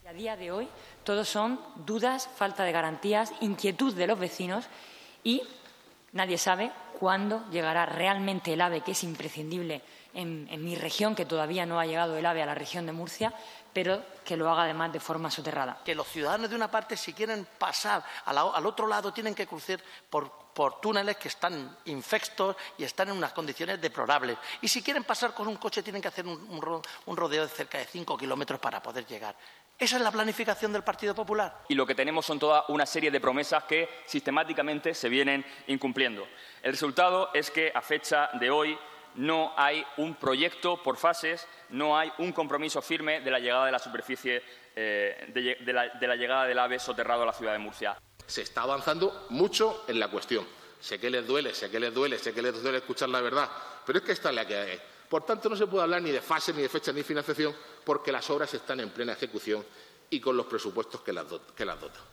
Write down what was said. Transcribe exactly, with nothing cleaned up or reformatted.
A día de hoy, todos son dudas, falta de garantías, inquietud de los vecinos y nadie sabe cuándo llegará realmente el AVE, que es imprescindible en, en mi región, que todavía no ha llegado el AVE a la región de Murcia, pero que lo haga además de forma soterrada. Que los ciudadanos de una parte, si quieren pasar a la, al otro lado, tienen que cruzar por, por túneles que están infectos y están en unas condiciones deplorables. Y si quieren pasar con un coche, tienen que hacer un, un, un rodeo de cerca de cinco kilómetros para poder llegar. ¿Esa es la planificación del Partido Popular? Y lo que tenemos son toda una serie de promesas que sistemáticamente se vienen incumpliendo. El resultado es que, a fecha de hoy, no hay un proyecto por fases, no hay un compromiso firme de la llegada de la superficie, eh, de, de, la, de la llegada del AVE soterrado a la ciudad de Murcia. Se está avanzando mucho en la cuestión. Sé que les duele, sé que les duele, sé que les duele escuchar la verdad, pero es que esta es la que hay. Por tanto, no se puede hablar ni de fase, ni de fecha, ni de financiación, porque las obras están en plena ejecución y con los presupuestos que las dotan.